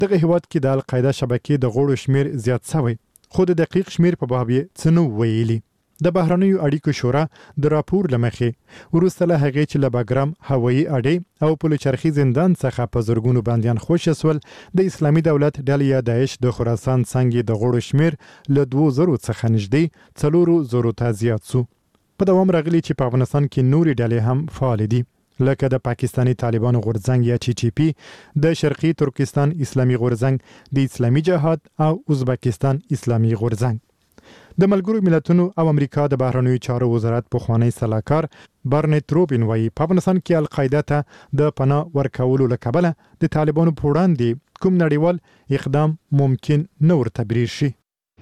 دغه هیواد کې د القاعده شبکې د غړو شمیر زیات شوی خو د دقیق شمیر په باب یې څه نه ویلي. د بهرنیو اړیکو شورا د راپور لمخې وروسته له هغې چې له باګرام هوایي اډې او پلچرخي زندان څخه په زرګونو بندیان خوشي سول، د اسلامي دولت ډلې یا داعش د خراسان څنګه د غړو شمیر له 2000 څخه نږدې 4000 ته زیات شو. په دوام راغلی چې په افغانستان کې نورې ډلې هم فعال دي، لکه د پاکستانی طالبانو غورځنګ یا TTP، د شرقي ترکستان اسلامي غورځنګ، د اسلامي جهاد او ازبکستان اسلامي غورځنګ. د ملګرو ملتونو او امریکا د بهرنیو چارو وزارت پخوانی سلاکار برنټ روبین وایي په افغانستان کې القاعده ته د پناه ورکولو له کبله د طالبانو په وړاندې کوم نړیوال اقدام ممکن نه ورتبریر شي.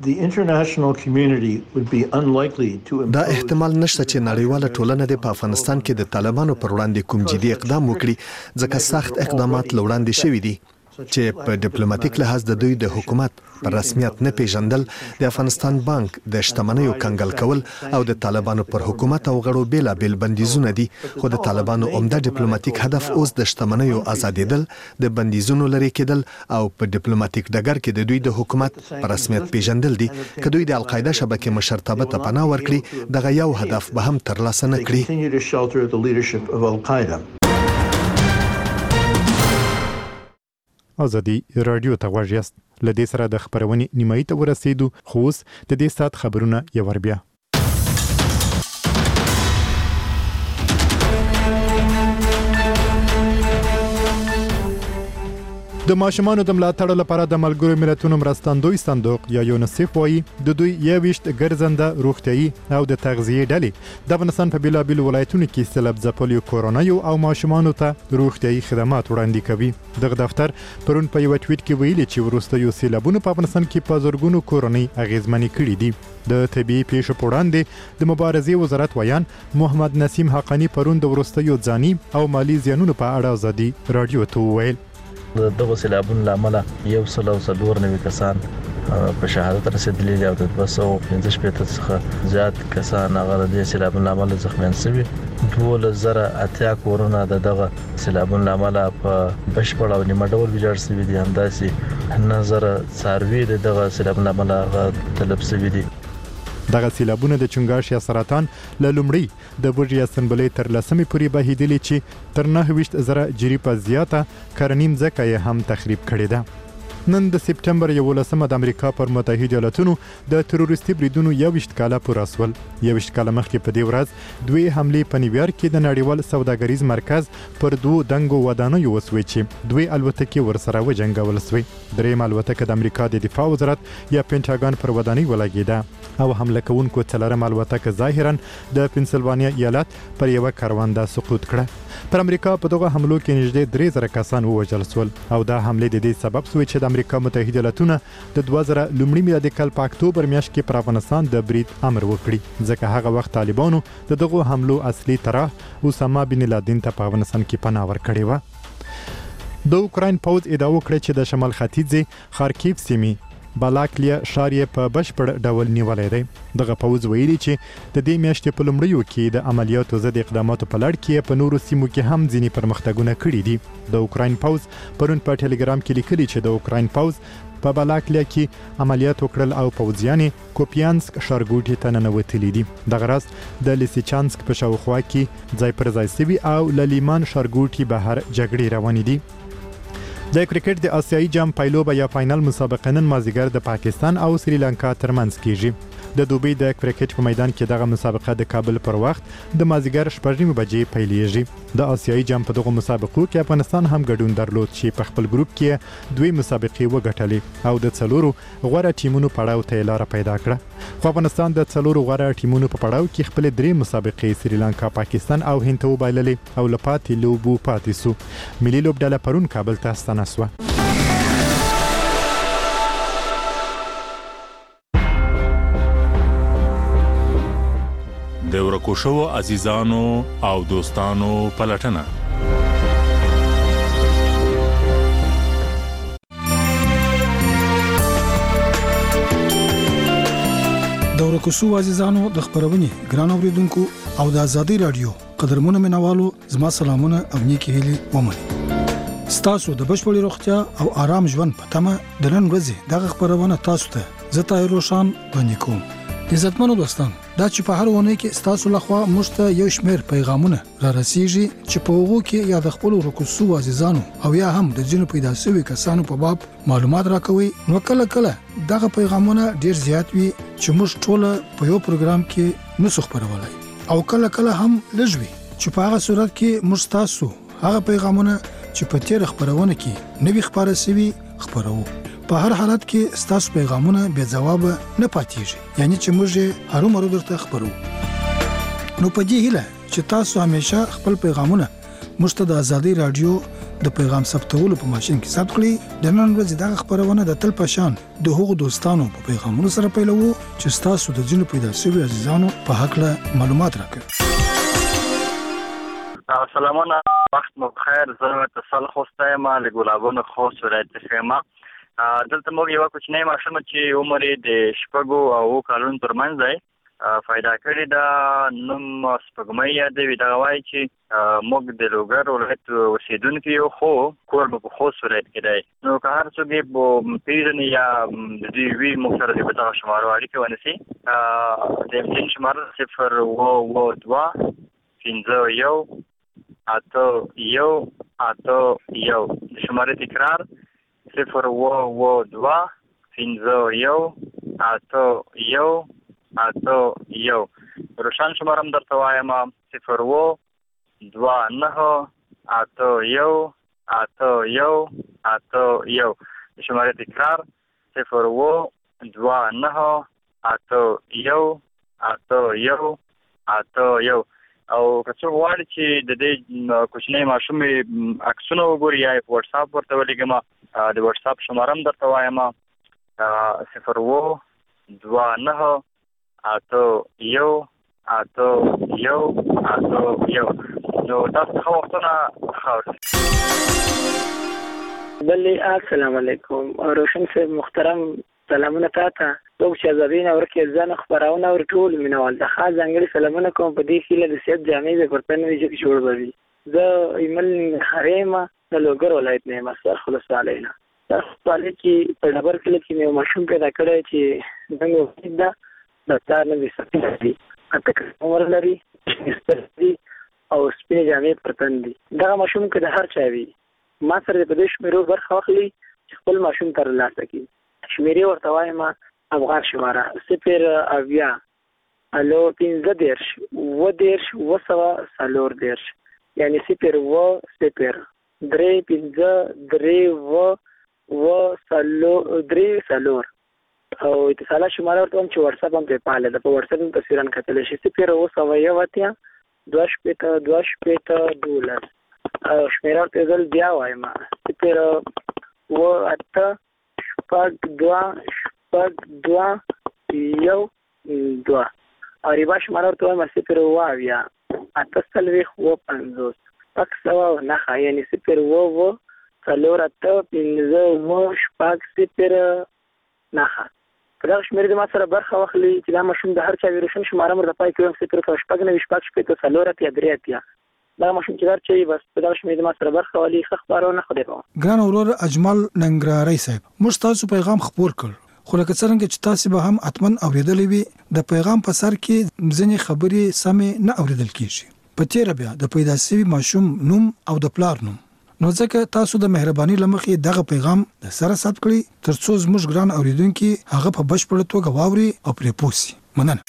دا احتمال نشته چې نړیواله ټولنه د افغانستان کې د طالبانو پر وړاندې کوم جدي اقدام وکړي، ځکه سخت اقدامات لوړاندې شوي دي چې په ډیپلوماټیک لحاظ د دوی د حکومت پر رسمیت نه پیژندل، د افغانستان بانک د شتمنیو کنګل کول او د طالبانو پر حکومت او غړو بیلابیل بندیزونه دي. خو د طالبانو عمده ډیپلوماټیک هدف اوس د شتمنیو آزادېدل، د بندیزونو لرې کېدل او په ډیپلوماټیک ډګر کې د دوی د حکومت پر رسمیت پیژندل دي. که دوی د القاعده شبکې مشرتابه ته پناه ورکړي، دغه یو هدف به هم ترلاسه نه کړي. ازادي رادیو ته غوږ یاست. له دې سره د خبرونې نیمایي ته ورسېدو، خو اوس د دې ساعت خبرونه یو ور بیا. د ماشومانو د ملاتړ لپاره د ملګرو ملتونو مرستندوی صندوق یا یونیسف وایي د دوی 21 ګرځنده روغتیايي او د تغذیې ډلې د افغانستان په بیلابیل ولایتونو کې سیلاب ځپلو کورونایو او ماشومانو ته روغتیايي خدمات وړاندې کوي. دغه دفتر پرون په یو ټویټ کې ویلي چې وروستیو سیلابونو په افغانستان کې په زرګونو کورنۍ اغیزمنې کړي دي. د طبي پیښو په وړاندې د مبارزې وزارت ویان محمد نسیم حقانی پرون د وروستیو ځاني او مالی زیانونو په اړه ازادي رادیو ته وویل. دغه سیلابونو لامل 194 کسان په شهادت رسیدلي او د 215 څخه زیات کسان هغه د سیلابونو لامل زخمیان شوي. 2080 کورونه دغه سیلابونو لامل په بشپړ او نیمه ډول ویجاړ شوي دي. همداسې نظر څاروي دغه سیلابونو لامل تلف شوي دي. دغه سیلابونه د چنګاښ یا سرطان له لومړی د وږي اسنبلې تر لسمې پورې بهیدلې چې تر 9,000 جریبه زیاته کرنیم ځکه یې هم تخریب کړې ده. نن د سپټمبر 11 د امریکا پر متحده ایالاتونو د تروریستي بریدونو 21 کاله پوره شول. 21 کاله مخکې په دې ورځ دوی حملې په نیویارک کې د نړیوال سوداګریز مرکز پر 2 دنګو ودانیو وسوي چې دوی الوتکې ورسره وجنګول شوې. دریم الوتکه د امریکا د دفاع وزارت یا پینټاګون پر ودانۍ ولګېده او حمله کوونکو څلورم الوتکه ظاهرا د پنسلوانیا ایالت پر یو کاروانده سقوط کړه. پر امریکا په دغه حملو کې نږدې 3000 کسان ووژل شول او دا حمله د دې سبب شوې چې د امریکا متحده ایالاتونه د 2000 لومړي میلادي کال په اکتوبر میاشت کې پر افغانستان د برید امر وکړي، ځکه هغه وخت طالبانو د دغه حملو اصلي طرح اسامه بن لادن ته په افغانستان کې پناه ورکړې و. د اوکراین پوځ ادعا وکړه چې د شمال ختیځ خارکیف سیمې بالاکلیا ښار یې په بشپړ ډول نیولې دی. دغه پوځ ویلي چې د دې میاشتې په لومړیو کې د عملیاتو ضد اقداماتو په لړ کې په نورو سیمو کې هم ځینې پرمختګونه کړي دي. د اوکراین پوځ پرون په ټلګرام کې لیکلي چې د اوکراین پوځ په بالاکلیا کې عملیات وکړل او پوځیان کوپیانسک ښارګوټي ته ننوتلي دي. دغه راز د لیسیچانسک په شاوخوا کې ځای پر ځای سوي او للیمان ښارګوټي بهر جګړې روانې دي. د کرکټ د آسیایي جام پایلوبه یا فاینل مسابقه نن مازیګر د پاکستان او سریلانکا ترمنځ کیږي. د دوبۍ د کرکټ په میدان کې دغه مسابقه د کابل پر وخت د مازیګر 6:30 بجې پیلېږي. د آسیایي جام په دغه مسابقو کې افغانستان هم ګډون درلود چې په خپل ګروپ کې دوی مسابقې وګټلې او د څلورو غوره ټیمونو پړاو ته لار پیدا کړه. خو افغانستان د څلورو غوره ټیمونو په پړاو کې خپل 3 مسابقې سریلانکا، پاکستان او هند ته وبایللې او لپاتې لوبو پاتې سو. ملي لوبډله پرون کابل ته ستنه سوه. د ورکو شوو عزیزانو او دوستانو پلټنه. د ورکو شوو عزیزانو د خبرونې ګران اوریدونکو او د ازادي رادیو قدرمنو منوالو زما سلامونه او نیکی هیلې ومني. ستاسو د بشپړې روغتیا او آرام ژوند په تمه د نن ورځې دغه خبرونه تاسو ته زه طاهر روشان وړاندې کوم. عزتمنو دوستان، دا چې په هر ونه کې ستاسو لخوا موږ ته یو شمېر پیغامونه را رسیږي چې په هغو کې یا د خپلو رکوسو عزیزانو او یا هم د ځینو پیدا شوي کسانو په باب معلومات راکوي، نو کله دغه پیغامونه ډیر زیات وي چې موږ ټول په یو پروګرام کې نسو خبرولای، او کله هم لږ وي چې په هغه صورت کې موږ تاسو هغه پیغامونه چې په تیر خبرونه کې نوي خبره سوي خبرو. په هر حالت کې ستاسو پیغامونه بے جواب نه پاتېږي، یعنی چې موږ هرو مرو درته خبرو. نو په دې هیله چې تاسو همیشه خپل پیغامونه موږ ته د ازادي رادیو د پیغام ثبتولو په ماشين کې ثبت کړئ. د نن ورځې دغه خبرونه د تل پشان د هغو دوستانو په پیغامونو سره پیلوو چې تاسو د ځینو پیدا شوي عزیزانو په حق له معلومات راکړئ. سلامونه، وخت مو بخیر. زه اتصال خوسته یم له ګلابونو خوست ولایت خیمه. دلته موږ یو کوچنی ماشوم چې عمر یې د 6 او 7 کلونو ترمنځ دی پیدا کړی دا نوم سپګمۍ یادوي. دا وایي چې موږ د لوګر ولایت اوسېدونکي یو، خو کور مو په خوست ولایت کې دی. نو که هر څوک یې پیژني یا د دوی وي موږ سره د دغه شمارو اړیکې ونیسي. د امتن شماره 022 51 8 د شماره تکرار 022 51 8 روشن شماره هم درته وایم 029 8 د شماره تکرار 029 8 او که څوک غواړي چې د دې کوچنی ماشوم عکسونه وګوري یا په واتس اپ ورته ولیږم، د واتس اپ شماره هم درته وایم 029 8 نو تاسو ښه وختونه ښه. بلې السلام علیکم. روشن صاحب محترم، سلامونه تاته. څوک چې ازادي نه ورکې ځان خبرونه ور ټول مینوال د خاص ځانګړي سلامونه کوم په دې کې له سید جامع به پرته نه وي چې جوړ وي. زه ایمل خریمه د لوګر ولایت نه مسر خلاص علینا. تاسو چې په ډبر کې یو ماشوم پیدا کړی چې دغه دا د تار نه وساتي اته عمر لري او سپین جامع پرتن دي. دا ماشوم کې د هر چا وي. ما سره د پدیش مېرو برخه واخلي چې خپل ماشوم تر لاسه کی شمیرې ورته وایم افغان شماره 0 الو 15 وسوا سالور دیرش، یعنی 0 3 سالور او اتصال شماره ورته چې واتس اپ هم په پاله د په واتس اپ تصویران کتل شي 0 2 $12 او شمیره ورته ځل بیا وایم 0 2 او ریبا شماره ورته وایم 0 8 50 پک سوا نه، یعنی 0 سالور 8 50 نه. په دغه شمېرې د ما سره برخه واخلي چې دا ماشوم د هر چا ویروشن شماره مر د پای کې 0 سالور 3 دا ماشوم چې هر چا بس په دغه شمېرې د ما سره برخه واخلي. ښه خبرونه خو دی. ګران ورور اجمل ننګرهاري صاحب، موږ تاسو پیغام خبر کړ، خو لکه څنګه چې تاسو به هم اتمن اوریدلې وي د پیغام په سر کې ځینې خبرې سمې نه اوریدل کیږي. په تیر بیا د پیدا شوی ماشوم نوم او د پلار نوم، نو ځکه تاسو د مهرباني لمخې دغه پیغام د سره ثبت کړئ ترڅو زموږ ګران اوریدونکو هغه په بشپړه توګه واوري او پرې پوسي. مننه.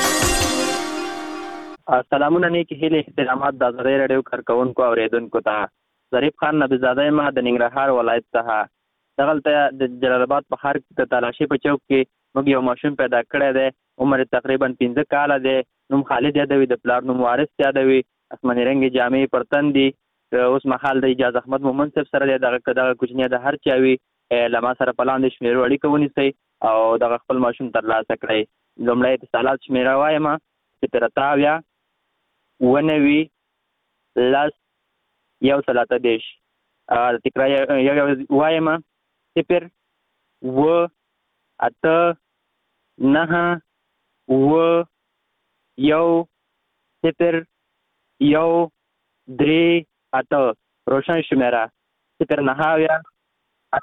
سلامونه نیکی هیله احترامات د ازادي رادیو کارکونکو اوریدونکو ته. ظریف خان نبیزاده ما د ننګرهار ولایت څخه. دغلته د جلال آباد په ښار کې د تالاشي په چوک کې موږ یو ماشوم پیدا کړی دی. عمر تقریبا 15 کاله دی. نوم خالد یادوي، د پلار نوم وارث یادوي. اسماني رنګ جامې پرتن دي. اوس مخال د اجازه احمد مومن صاحب سره دغه کوچنی د هر چاوي لما سره پلاند شمیرو اړیکه ونیسي او دغه خپل ماشوم تر لاسه کړی. لومړی اتصالات شمیره وایم 0 ونوي لاس یو سلاته دیش تکرار یو وایم 0 8 9 یو 0 3 8 روشن شمیره 0 9